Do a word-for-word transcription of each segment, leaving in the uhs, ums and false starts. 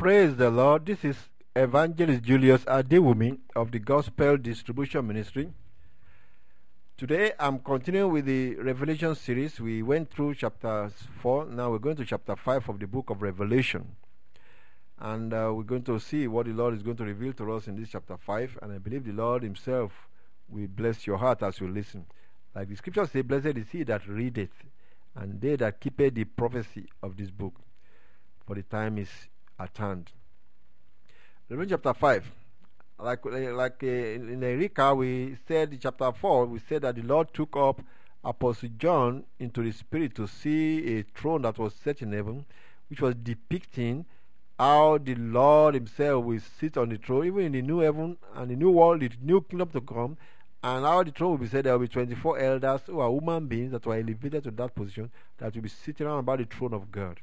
Praise the Lord. This is Evangelist Julius Adewumi of the Gospel Distribution Ministry. Today I'm continuing with the Revelation series. We went through chapter four. Now we're going to chapter five of the book of Revelation. And uh, we're going to see what the Lord is going to reveal to us in this chapter five. And I believe the Lord himself will bless your heart as you listen. Like the scripture says, blessed is he that readeth, and they that keepeth the prophecy of this book, for the time is at hand. Revelation chapter five. Like, like uh, in, in Erika, we said in chapter four, we said that the Lord took up Apostle John into the spirit to see a throne that was set in heaven, which was depicting how the Lord himself will sit on the throne, even in the new heaven and the new world, the new kingdom to come, and how the throne will be said there will be twenty-four elders who are human beings that were elevated to that position, that will be sitting around about the throne of God.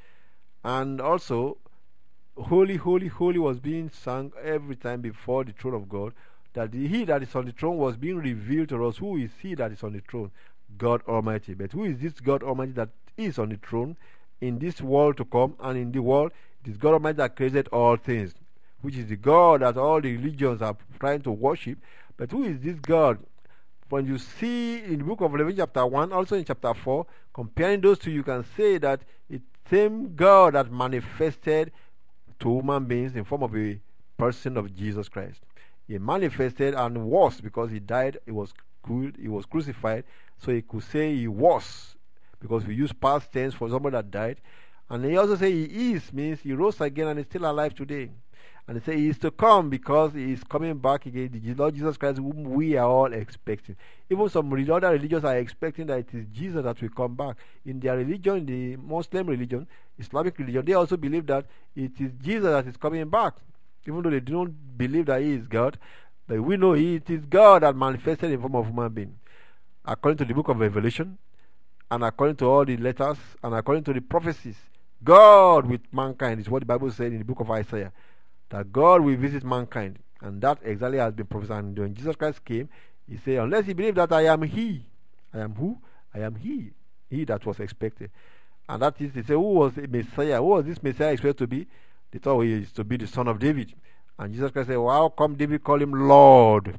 And also, holy, holy, holy was being sung every time before the throne of God, that the, he that is on the throne was being revealed to us. Who is he that is on the throne? God Almighty. But who is this God Almighty that is on the throne in this world to come, and in the world? It is God Almighty that created all things, which is the God that all the religions are trying to worship. But who is this God? When you see in the book of Revelation chapter one, also in chapter four, comparing those two, you can say that it's the same God that manifested to human beings in form of a person of Jesus Christ. He manifested and was, because he died, he was cru- he was crucified, so he could say he was, because we use past tense for somebody that died. And he also say he is, means he rose again and is still alive today. And he say he is to come, because he is coming back again, the Lord Jesus Christ, whom we are all expecting. Even some other religions are expecting that it is Jesus that will come back. In their religion, in the Muslim religion, Islamic religion, they also believe that it is Jesus that is coming back, even though they don't believe that he is God. But we know he, it is God that manifested in the form of human being. According to the book of Revelation, and according to all the letters, and according to the prophecies, God with mankind is what the Bible said in the book of Isaiah, that God will visit mankind. And that exactly has been prophesied. And when Jesus Christ came, he said, unless you believe that I am he. I am who? I am he. He that was expected. And that is, they say, who was the Messiah? Who was this Messiah expected to be? They thought he is to be the son of David. And Jesus Christ said, well, how come David call him Lord?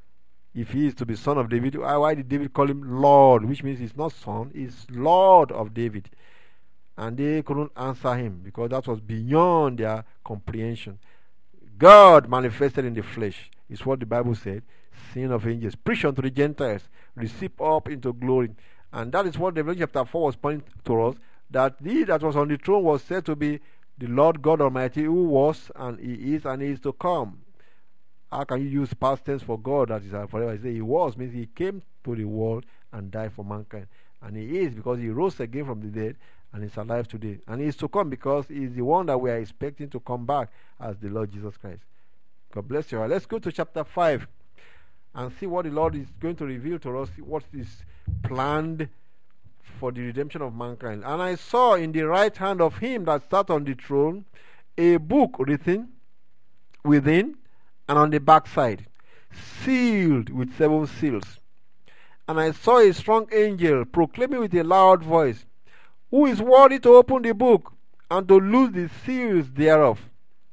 If he is to be son of David, why did David call him Lord? Which means he's not son, he's Lord of David. And they couldn't answer him, because that was beyond their comprehension. God manifested in the flesh is what the Bible said. Sin of angels, preach unto the Gentiles, receive up into glory. And that is what Revelation chapter four was pointing to us, that he that was on the throne was said to be the Lord God Almighty, who was, and he is, and he is to come. How can you use past tense for God that is forever? I say he was, means he came to the world and died for mankind. And he is, because he rose again from the dead, and is alive today. And he is to come, because he is the one that we are expecting to come back as the Lord Jesus Christ. God bless you all. Let's go to chapter five and see what the Lord is going to reveal to us, what is planned for the redemption of mankind. And I saw in the right hand of him that sat on the throne a book written within and on the backside, sealed with seven seals. And I saw a strong angel proclaiming with a loud voice, who is worthy to open the book and to loose the seals thereof?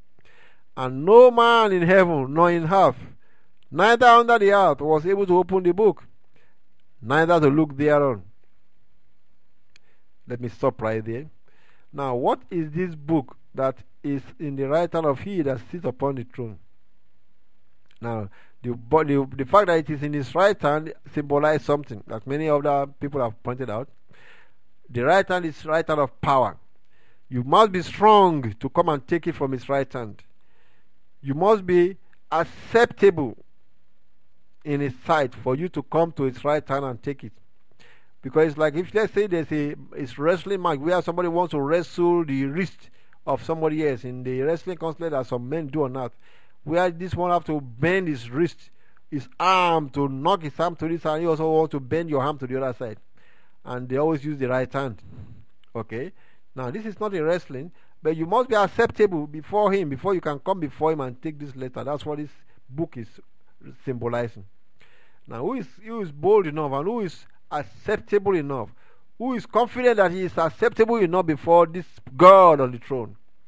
And no man in heaven nor in earth, neither under the earth, was able to open the book, neither to look thereon. Let me stop right there. Now, what is this book that is in the right hand of he that sits upon the throne? Now, the, the, the fact that it is in his right hand symbolizes something that many other people have pointed out. The right hand is right hand of power. You must be strong to come and take it from his right hand. You must be acceptable in his sight for you to come to his right hand and take it. Because it's like, if let's say there's a it's wrestling match where somebody wants to wrestle the wrist of somebody else. In the wrestling contest that some men do on earth, where this one have to bend his wrist, his arm, to knock his arm to this side. You also want to bend your arm to the other side. And they always use the right hand. Okay? Now, this is not a wrestling, but you must be acceptable before him, before you can come before him and take this letter. That's what this book is symbolizing. Now, who is, who is bold enough and who is acceptable enough? Who is confident that he is acceptable enough before this God on the throne?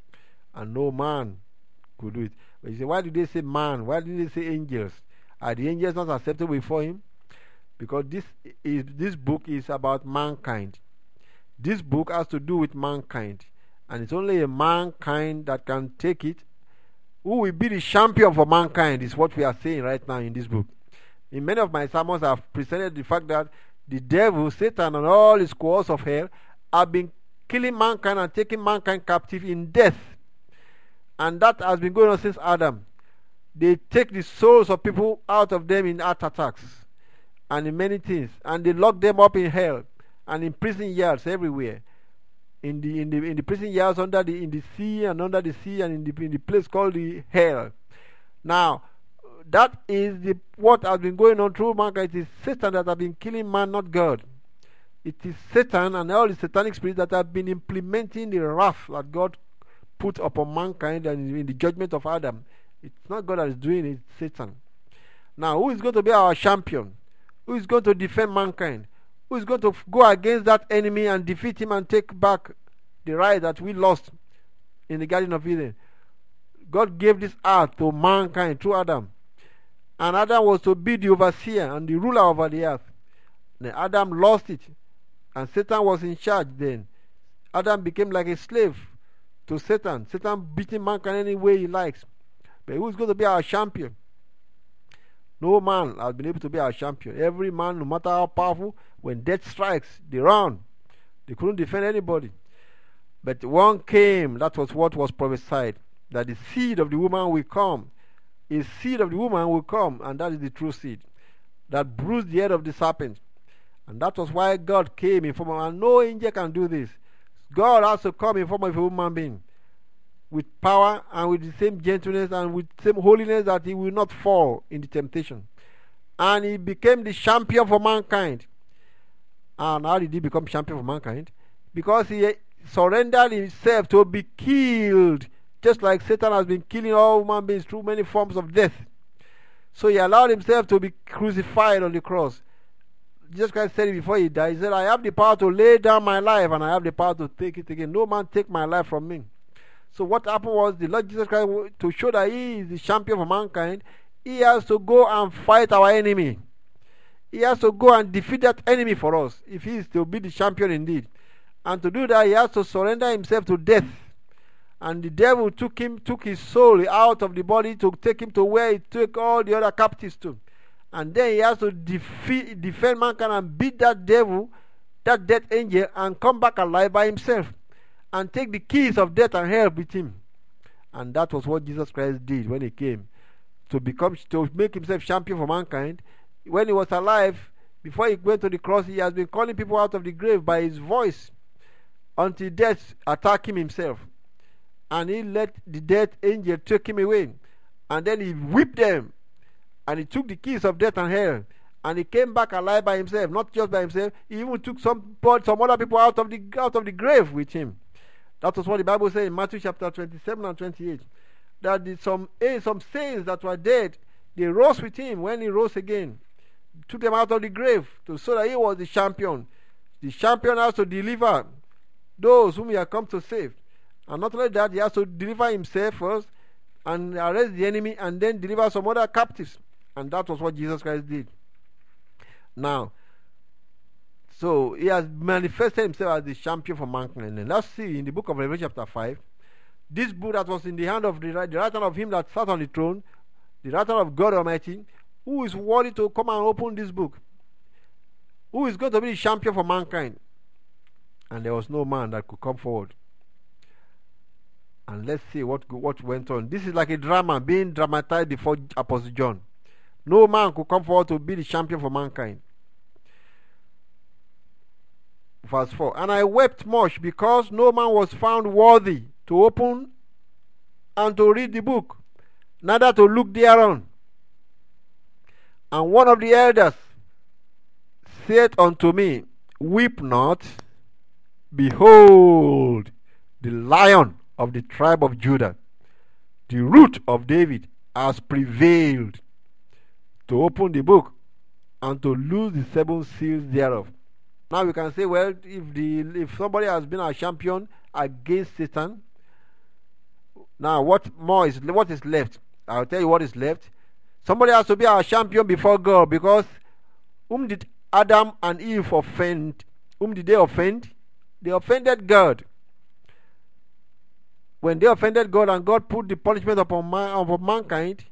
and no man could do it. But you say, why did they say man? Why didn't they say angels? Are the angels not acceptable before him? Because this is this book is about mankind. This book has to do with mankind, and it's only a mankind that can take it. Who will be the champion for mankind is what we are saying right now in this book. In many of my sermons, I've presented the fact that the devil, Satan, and all his cohorts of hell have been killing mankind and taking mankind captive in death. And that has been going on since Adam. They take the souls of people out of them in heart attacks and in many things, and they lock them up in hell and in prison yards everywhere. In the in the in the prison yards under the in the sea and under the sea and in the in the place called the hell. Now, that is the what has been going on through mankind. It is Satan that has been killing man, not God. It is Satan and all the satanic spirits that have been implementing the wrath that God put upon mankind and in the judgment of Adam. It's not God that is doing it, it's Satan. Now, who is going to be our champion? Who is going to defend mankind? Who is going to go against that enemy and defeat him and take back the right that we lost in the Garden of Eden? God gave this earth to mankind through Adam. And Adam was to be the overseer and the ruler over the earth. Then Adam lost it. And Satan was in charge then. Adam became like a slave to Satan. Satan beating mankind any way he likes. But who's going to be our champion? No man has been able to be our champion. Every man, no matter how powerful, when death strikes, they run. They couldn't defend anybody. But one came, that was what was prophesied, that the seed of the woman will come. A seed of the woman will come, and that is the true seed, that bruised the head of the serpent. And that was why God came in form of, and no angel can do this. God has to come in form of a human being, with power and with the same gentleness and with the same holiness, that he will not fall in the temptation. And he became the champion for mankind. And how did he become champion for mankind? Because he surrendered himself to be killed, just like Satan has been killing all human beings through many forms of death. So he allowed himself to be crucified on the cross. Jesus Christ said it before he died. He said, I have the power to lay down my life, and I have the power to take it again. No man take my life from me. So what happened was, the Lord Jesus Christ, to show that he is the champion for mankind, he has to go and fight our enemy. He has to go and defeat that enemy for us, if he is to be the champion indeed. And to do that, he has to surrender himself to death. And the devil took him, took his soul out of the body to take him to where he took all the other captives to. And then he has to defeat, defend mankind and beat that devil, that death angel, and come back alive by himself. And take the keys of death and hell with him. And that was what Jesus Christ did when he came. To become, to make himself champion for mankind. When he was alive, before he went to the cross, he has been calling people out of the grave by his voice, until death attacked him himself. And he let the death angel take him away. And then he whipped them. And he took the keys of death and hell. And he came back alive by himself. Not just by himself. He even took some, some other people out of the out of the grave with him. That was what the Bible says in Matthew chapter twenty-seven and twenty-eight. That the, some, eh, some saints that were dead, they rose with him when he rose again. Took them out of the grave to so that he was the champion. The champion has to deliver those whom he had come to save. And not only that, he has to deliver himself first and arrest the enemy and then deliver some other captives. And that was what Jesus Christ did. Now, so he has manifested himself as the champion for mankind. And let's see in the book of Revelation chapter five, this book that was in the hand of the right, the right hand of him that sat on the throne, the right hand of God Almighty, who is worthy to come and open this book? Who is going to be the champion for mankind? And there was no man that could come forward. And let's see what what went on. This is like a drama being dramatized before Apostle John. No man could come forward to be the champion for mankind. Verse four. And I wept much, because no man was found worthy to open and to read the book, neither to look thereon. And one of the elders said unto me, Weep not, behold, the Lion of the tribe of Judah, the root of David, has prevailed to open the book and to loose the seven seals thereof. Now we can say, well, if the if somebody has been a champion against Satan, Now, what more is what is left? I'll tell you what is left. Somebody has to be our champion before God, because whom did Adam and Eve offend? Whom did they offend? They offended God. When they offended God and God put the punishment upon, man, upon mankind,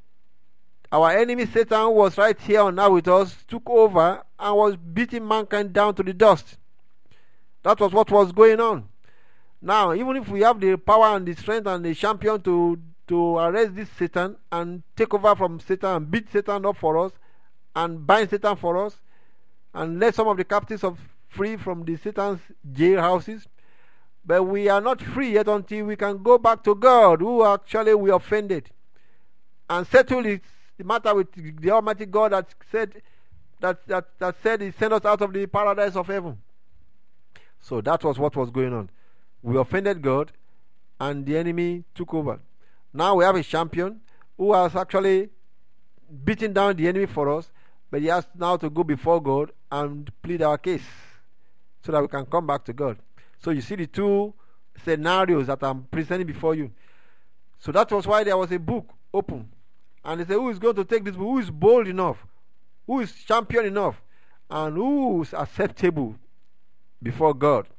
our enemy Satan, who was right here on earth with us, took over and was beating mankind down to the dust. That was what was going on. Now, even if we have the power and the strength and the champion to, to arrest this Satan and take over from Satan and beat Satan up for us and bind Satan for us and let some of the captives of free from the Satan's jail houses, but we are not free yet until we can go back to God, who actually we offended, and settle it, the matter with the Almighty God that said that, that, that said He sent us out of the paradise of heaven. So that was what was going on. We offended God, and the enemy took over. Now we have a champion who has actually beaten down the enemy for us, but he has now to go before God and plead our case so that we can come back to God. So you see the two scenarios that I'm presenting before you. So that was why there was a book open. And they say, who is going to take this book? Who is bold enough? Who is champion enough? And who is acceptable before God?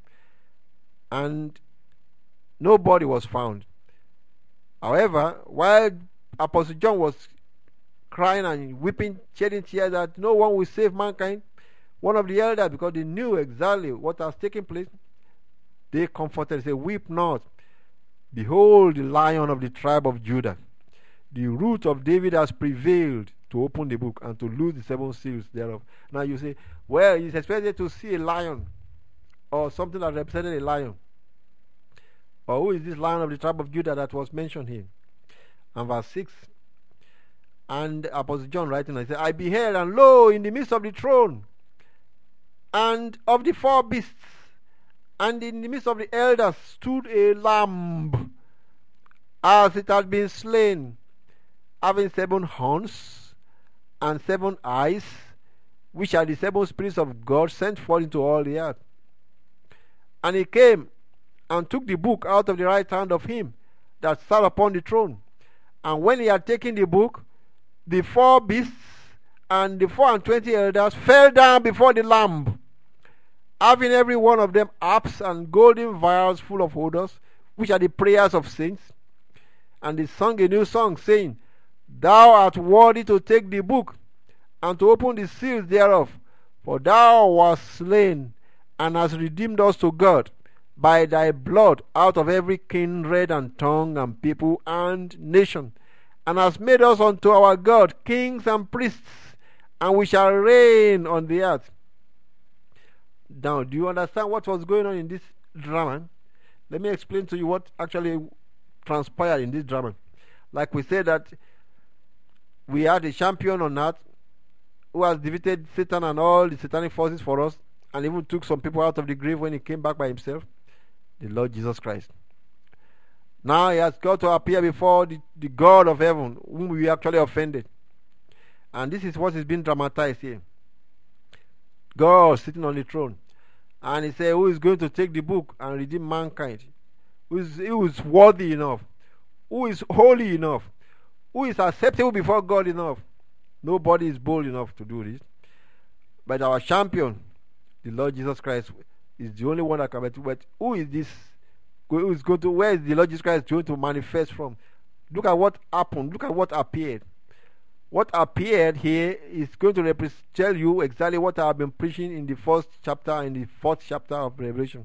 And nobody was found. However, while Apostle John was crying and weeping, shedding tears that no one will save mankind, one of the elders, because they knew exactly what has taken place, they comforted, said, weep not. Behold, the Lion of the tribe of Judah, the root of David, has prevailed to open the book and to loose the seven seals thereof. Now you say, well, he's expected to see a lion or something that represented a lion. Or who is this Lion of the tribe of Judah that was mentioned here? And verse six, and Apostle John writing, I said, I beheld, and lo, in the midst of the throne and of the four beasts, and in the midst of the elders, stood a lamb, as it had been slain, having seven horns and seven eyes, which are the seven spirits of God sent forth into all the earth. And he came and took the book out of the right hand of him that sat upon the throne. And when he had taken the book, the four beasts and the four and twenty elders fell down before the Lamb, having every one of them harps and golden vials full of odors, which are the prayers of saints. And they sung a new song, saying, Thou art worthy to take the book and to open the seals thereof, for thou wast slain and hast redeemed us to God by thy blood out of every kindred and tongue and people and nation, and hast made us unto our God kings and priests, and we shall reign on the earth. Now, do you understand what was going on in this drama? Let me explain to you what actually transpired in this drama. Like we said that we had a champion on earth who has defeated Satan and all the satanic forces for us, and even took some people out of the grave when he came back by himself, the Lord Jesus Christ. Now he has got to appear before the, the God of heaven, whom we actually offended. And this is what is being dramatized here. God sitting on the throne. And he said, who is going to take the book and redeem mankind? Who is, who is worthy enough? Who is holy enough? Who is acceptable before God enough? Nobody is bold enough to do this. But our champion, the Lord Jesus Christ, is the only one that can do it. But who is this? Who is going to, where is the Lord Jesus Christ going to manifest from? Look at what happened. Look at what appeared. What appeared here is going to represent, tell you exactly what I have been preaching in the first chapter and the fourth chapter of Revelation.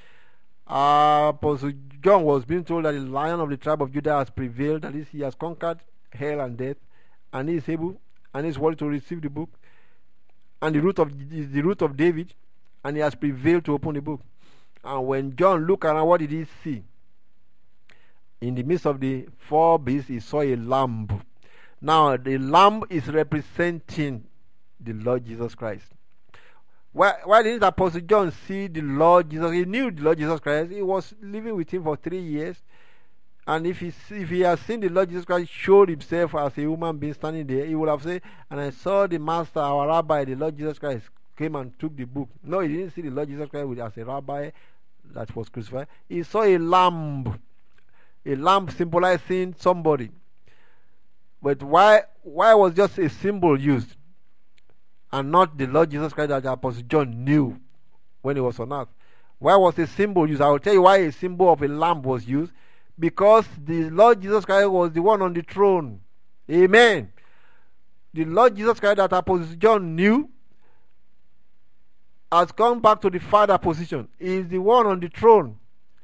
Uh, Apostle John was being told that the Lion of the tribe of Judah has prevailed, that is, he has conquered hell and death, and he is able and is worthy to receive the book, and the root of is the root of David, and he has prevailed to open the book. And when John looked around, what did he see? In the midst of the four beasts, he saw a lamb. Now, the lamb is representing the Lord Jesus Christ. Why, why didn't Apostle John see the Lord Jesus? He knew the Lord Jesus Christ. He was living with him for three years. And if he, if he has seen the Lord Jesus Christ showed himself as a human being standing there, he would have said, and I saw the Master, our Rabbi, the Lord Jesus Christ, came and took the book. No, he didn't see the Lord Jesus Christ as a rabbi that was crucified. He saw a lamb. a lamb symbolizing somebody. But why why was just a symbol used and not the Lord Jesus Christ that the Apostle John knew when he was on earth? Why was a symbol used? I will tell you why a symbol of a lamb was used. Because the Lord Jesus Christ was the one on the throne. Amen. The Lord Jesus Christ that Apostle John knew has come back to the Father position. He is the one on the throne.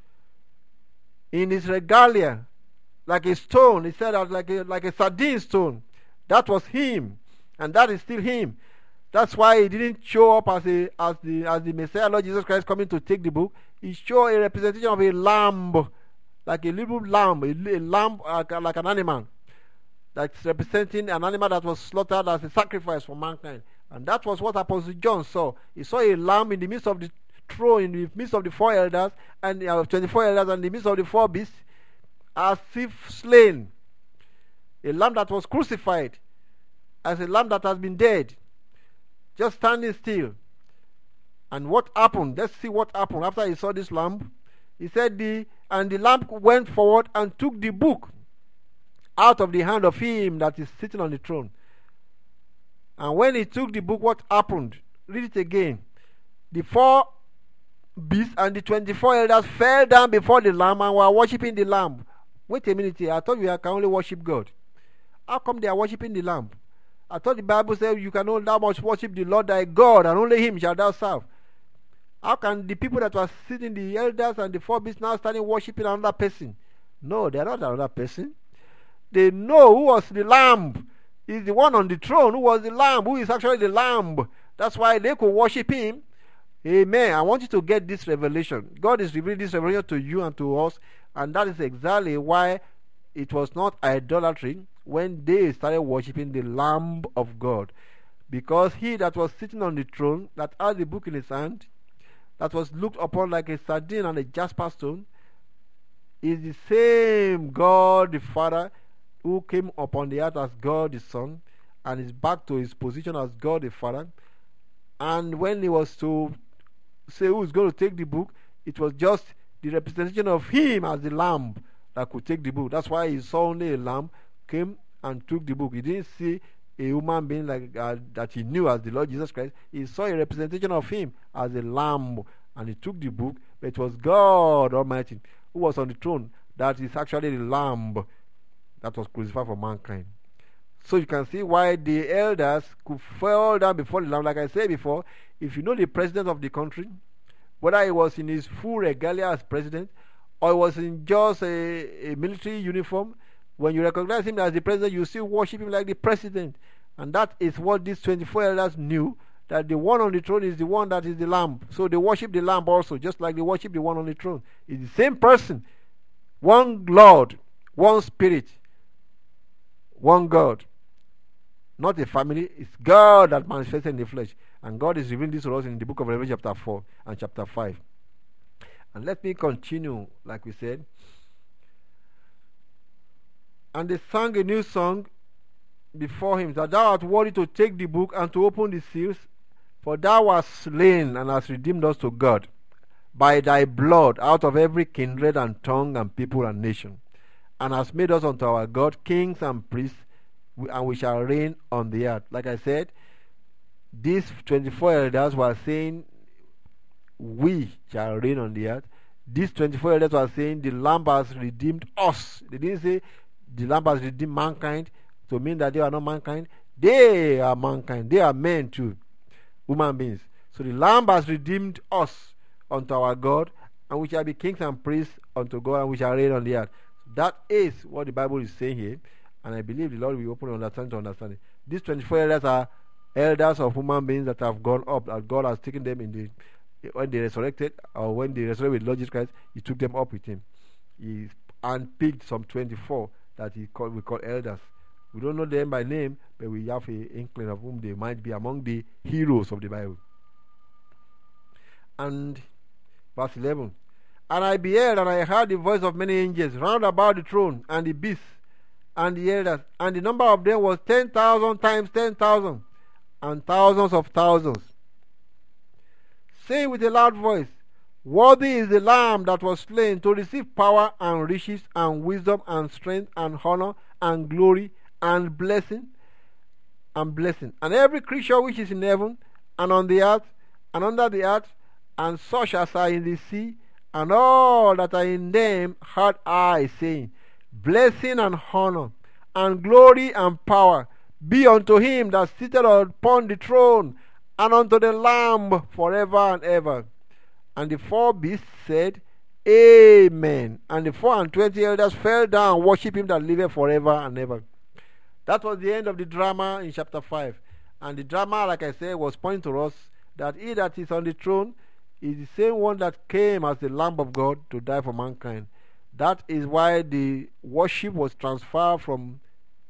In his regalia, like a stone, he said that like a, like a sardine stone. That was him. And that is still him. That's why he didn't show up as a as the as the Messiah, Lord Jesus Christ, coming to take the book. He showed a representation of a lamb, like a little lamb, a, a lamb like, like an animal, that's representing an animal that was slaughtered as a sacrifice for mankind. And that was what Apostle John saw. He saw a lamb in the midst of the throne, in the midst of the four elders, and uh, twenty-four elders, and in the midst of the four beasts, as if slain. A lamb that was crucified, as a lamb that has been dead, just standing still. And what happened? Let's see what happened after he saw this lamb. He said, the and the lamb went forward and took the book out of the hand of him that is sitting on the throne. And when he took the book, what happened? Read it again. The four beasts and the twenty-four elders fell down before the lamb and were worshipping the lamb. Wait a minute here. I thought you can only worship God. How come they are worshipping the lamb? I thought the Bible said you can only thou much worship the Lord thy God, and only him shall thou serve. How can the people that were sitting, the elders and the four beasts, now starting worshipping another person? No, they are not another person. They know who was the lamb. He's the one on the throne who was the lamb, who is actually the lamb. That's why they could worship him. Amen. I want you to get this revelation. God is revealing this revelation to you and to us, and that is exactly why it was not idolatry when they started worshipping the Lamb of God. Because he that was sitting on the throne, that had the book in his hand, that was looked upon like a sardine and a jasper stone, is the same God the Father who came upon the earth as God the Son, and is back to his position as God the Father. And when he was to say who is going to take the book, it was just the representation of him as the lamb that could take the book. That's why he saw only a lamb came and took the book. He didn't see a human being like uh, that he knew as the Lord Jesus Christ. He saw a representation of him as a lamb, and he took the book. But it was God Almighty who was on the throne. That is actually the lamb that was crucified for mankind. So you can see why the elders could fall down before the lamb. Like I said before, if you know the president of the country, whether he was in his full regalia as president or he was in just a, a military uniform, when you recognize him as the president, you still worship him like the president. And that is what these twenty-four elders knew, that the one on the throne is the one that is the lamb. So they worship the lamb also, just like they worship the one on the throne. It's the same person. One Lord, one Spirit, one God. Not a family, it's God that manifested in the flesh. And God is revealing this to us in the book of Revelation chapter four and chapter five. And let me continue, like we said. And they sang a new song before him, that thou art worthy to take the book and to open the seals, for thou wast slain and hast redeemed us to God by thy blood out of every kindred and tongue and people and nation, and hast made us unto our God kings and priests, and we shall reign on the earth. Like I said, these twenty-four elders were saying, we shall reign on the earth. These twenty-four elders were saying, the Lamb has redeemed us. They didn't say the Lamb has redeemed mankind to mean that they are not mankind. They are mankind. They are men too, human beings. So the Lamb has redeemed us unto our God, and we shall be kings and priests unto God, and we shall reign on the earth. That is what the Bible is saying here, and I believe the Lord will open understanding to understand it. These twenty-four elders are elders of human beings that have gone up, that God has taken them in the when they resurrected, or when they resurrected with Lord Jesus Christ, he took them up with him. He unpicked some twenty-four that he called, we call elders. We don't know them by name, but we have an inkling of whom they might be among the heroes of the Bible. And verse eleven, and I beheld, and I heard the voice of many angels round about the throne, and the beasts, and the elders, and the number of them was ten thousand times ten thousand, and thousands of thousands, saying with a loud voice, Worthy is the Lamb that was slain to receive power and riches and wisdom and strength and honor and glory and blessing and blessing. And every creature which is in heaven and on the earth and under the earth, and such as are in the sea, and all that are in them, heard I saying, Blessing and honor, and glory and power be unto him that sitteth upon the throne, and unto the Lamb forever and ever. And the four beasts said, Amen. And the four and twenty elders fell down and worshipped him that liveth forever and ever. That was the end of the drama in chapter five. And the drama, like I said, was pointing to us that he that is on the throne is the same one that came as the Lamb of God to die for mankind. That is why the worship was transferred from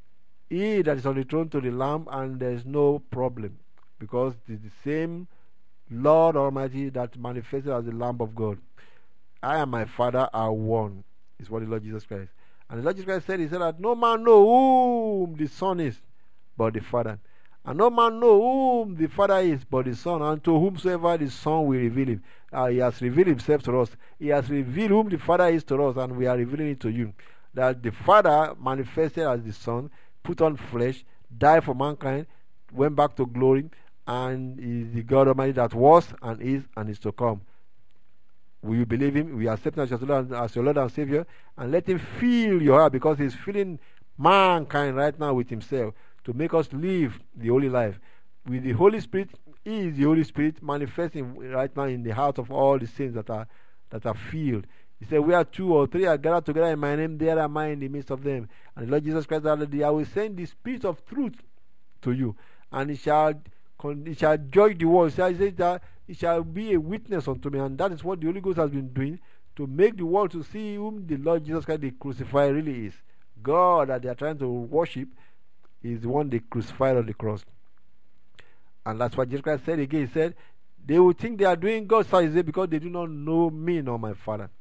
he that is on the throne to the Lamb, and there is no problem, because it is the same Lord Almighty that manifested as the Lamb of God. I and my Father are one, is what the Lord Jesus Christ. And the Lord Jesus Christ said, He said that no man know whom the Son is but the Father. And no man know whom the Father is but the Son, and to whomsoever the Son will reveal him. Uh, he has revealed himself to us. He has revealed whom the Father is to us, and we are revealing it to you. That the Father manifested as the Son, put on flesh, died for mankind, went back to glory, and is the God Almighty that was and is and is to come. Will you believe him? We accept him as your Lord, as your Lord and Savior, and let him fill your heart, because he's filling mankind right now with himself to make us live the holy life. With the Holy Spirit, he is the Holy Spirit manifesting right now in the heart of all the saints that are that are filled. He said, where two or three are gathered together in my name, there am I in the midst of them. And the Lord Jesus Christ said, I will send the Spirit of truth to you, and it shall it shall judge the world. He said that it shall be a witness unto me, and that is what the Holy Ghost has been doing, to make the world to see whom the Lord Jesus Christ, the crucified, really is. God that they are trying to worship is the one they crucified on the cross. And that's what Jesus Christ said again. He said, they will think they are doing God's service because they do not know me nor my Father.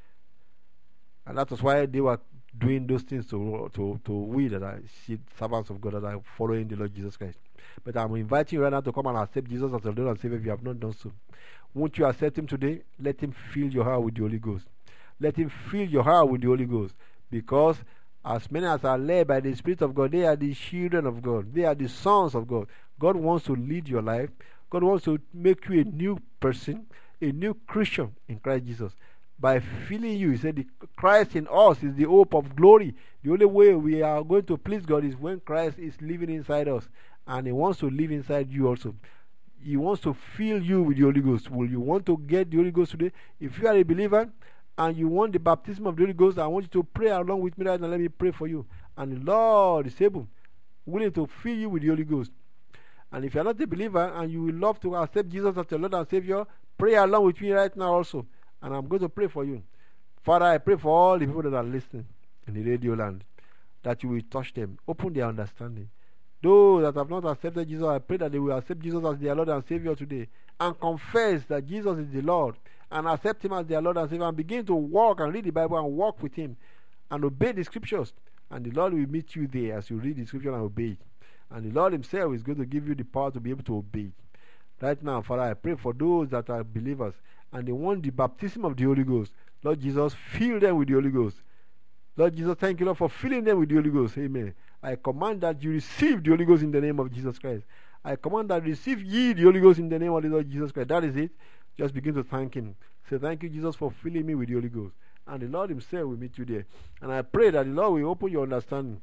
And that was why they were doing those things to to, to we that are servants of God, that are following the Lord Jesus Christ. But I'm inviting you right now to come and accept Jesus as your Lord and Savior if you have not done so. Won't you accept him today? Let him fill your heart with the Holy Ghost. Let him fill your heart with the Holy Ghost. Because as many as are led by the Spirit of God, they are the children of God. They are the sons of God. God wants to lead your life. God wants to make you a new person, a new Christian in Christ Jesus. By filling you, he said, the Christ in us is the hope of glory. The only way we are going to please God is when Christ is living inside us. And he wants to live inside you also. He wants to fill you with the Holy Ghost. Will you want to get the Holy Ghost today? If you are a believer and you want the baptism of the Holy Ghost, I want you to pray along with me right now. Let me pray for you. And the Lord is able, willing to fill you with the Holy Ghost. And if you are not a believer and you will love to accept Jesus as your Lord and Savior, pray along with me right now also. And I'm going to pray for you. Father, I pray for all the people that are listening in the radio land, that you will touch them, open their understanding. Those that have not accepted Jesus, I pray that they will accept Jesus as their Lord and Savior today, and confess that Jesus is the Lord, and accept him as their Lord and Savior, and begin to walk and read the Bible and walk with him, and obey the scriptures. And the Lord will meet you there as you read the scripture and obey it. And the Lord himself is going to give you the power to be able to obey it. Right now, Father, I pray for those that are believers, and they want the baptism of the Holy Ghost. Lord Jesus, fill them with the Holy Ghost. Lord Jesus, thank you, Lord, for filling them with the Holy Ghost. Amen. I command that you receive the Holy Ghost in the name of Jesus Christ. I command that receive ye the Holy Ghost in the name of the Lord Jesus Christ. That is it. Just begin to thank him. Say, thank you, Jesus, for filling me with the Holy Ghost. And the Lord himself will meet you there. And I pray that the Lord will open your understanding.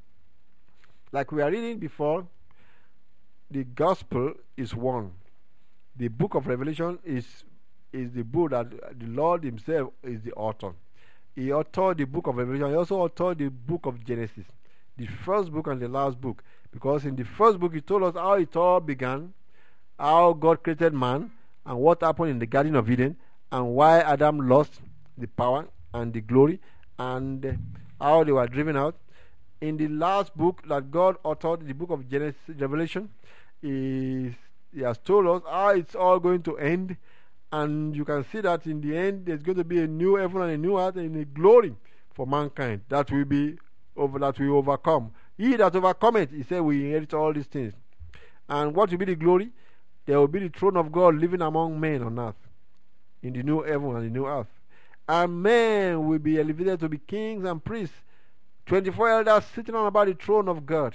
Like we are reading before, the gospel is one. The book of Revelation is, is the book that the Lord himself is the author. He authored the book of Revelation. He also authored the book of Genesis, the first book and the last book. Because in the first book, he told us how it all began, how God created man, and what happened in the Garden of Eden, and why Adam lost the power and the glory, and how they were driven out. In the last book that God authored, the book of Genesis, Revelation, he, he has told us how it's all going to end. And you can see that in the end, there's going to be a new heaven and a new earth and a glory for mankind that will be over, that will overcome. He that overcometh, he said, we inherit all these things. And what will be the glory? There will be the throne of God living among men on earth. in the new heaven and the new earth. And men will be elevated to be kings and priests. twenty-four elders sitting on about the throne of God.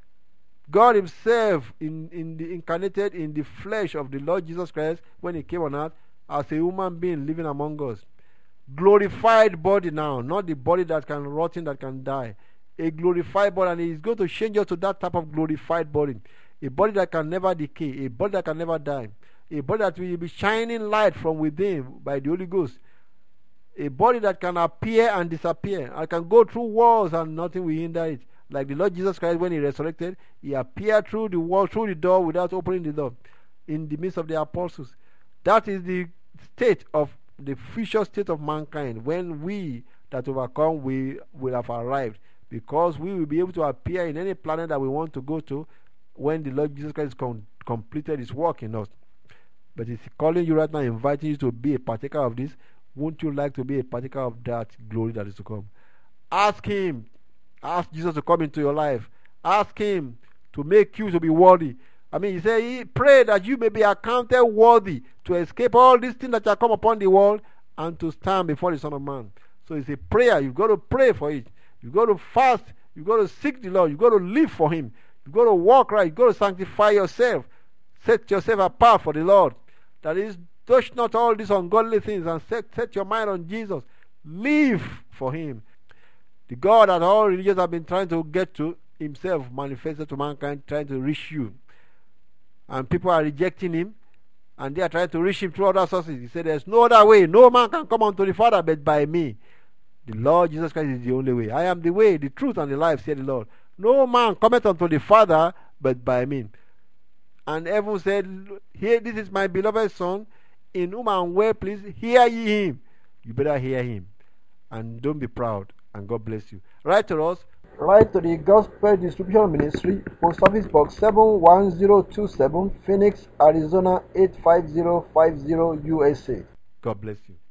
God himself in, in the incarnated in the flesh of the Lord Jesus Christ when he came on earth as a human being living among us. Glorified body now, not the body that can rot, that can die. A glorified body, and he's going to change us to that type of glorified body. A body that can never decay, a body that can never die, a body that will be shining light from within by the Holy Ghost. A body that can appear and disappear. I can go through walls and nothing will hinder it. Like the Lord Jesus Christ, when he resurrected, he appeared through the wall, through the door, without opening the door, in the midst of the apostles. That is the state of the future state of mankind. When we that overcome, we will have arrived, because we will be able to appear in any planet that we want to go to when the Lord Jesus Christ com completed his work in us. But he's calling you right now, inviting you to be a partaker of this. Won't you like to be a partaker of that glory that is to come? Ask him. Ask Jesus to come into your life. Ask him to make you to be worthy. I mean, he said, he pray that you may be accounted worthy to escape all these things that shall come upon the world and to stand before the Son of Man. So it's a prayer. You've got to pray for it. You've got to fast. You've got to seek the Lord. You've got to live for him. You've got to walk right. You've got to sanctify yourself. Set yourself apart for the Lord. That is, touch not all these ungodly things, and set, set your mind on Jesus. Live for him. The God that all religions have been trying to get to himself manifested to mankind, trying to reach you. And people are rejecting him, and they are trying to reach him through other sources. He said, there's no other way. No man can come unto the Father but by me. The Lord Jesus Christ is the only way. I am the way, the truth, and the life, said the Lord. No man cometh unto the Father but by me. And heaven said, here, this is my beloved Son, in whom I am well pleased. Hear ye him. You better hear him. And don't be proud. And God bless you. Write to us. Write to the Gospel Distribution Ministry, Post Office Box seven one zero two seven, Phoenix, Arizona eight five zero five zero, U S A. God bless you.